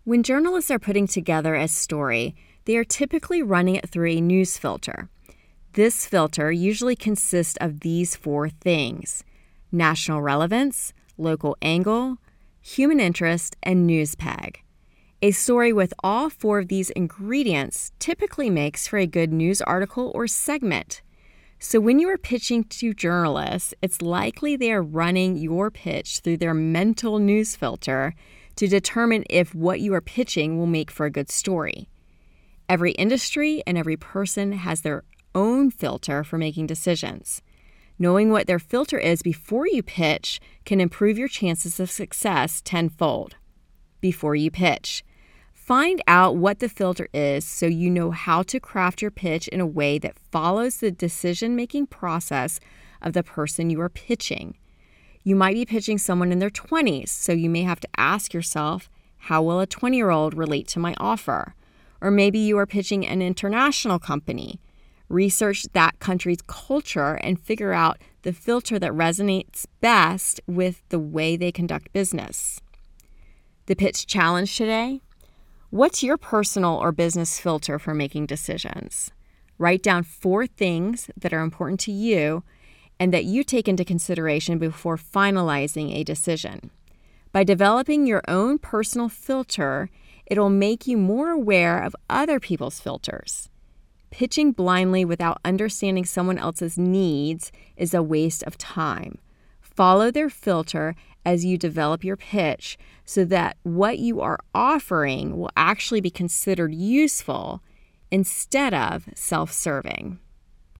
When journalists are putting together a story, they are typically running it through a news filter. This filter usually consists of these four things: national relevance, local angle, human interest, and news peg. A story with all four of these ingredients typically makes for a good news article or segment. So when you are pitching to journalists, it's likely they are running your pitch through their mental news filter to determine if what you are pitching will make for a good story. Every industry and every person has their own filter for making decisions. Knowing what their filter is before you pitch can improve your chances of success tenfold. Before you pitch, find out what the filter is so you know how to craft your pitch in a way that follows the decision-making process of the person you are pitching. You might be pitching someone in their 20s, so you may have to ask yourself, how will a 20-year-old relate to my offer? Or maybe you are pitching an international company. Research that country's culture and figure out the filter that resonates best with the way they conduct business. The pitch challenge today: what's your personal or business filter for making decisions? Write down 4 things that are important to you and that you take into consideration before finalizing a decision. By developing your own personal filter, it'll make you more aware of other people's filters. Pitching blindly without understanding someone else's needs is a waste of time. Follow their filter as you develop your pitch so that what you are offering will actually be considered useful instead of self-serving.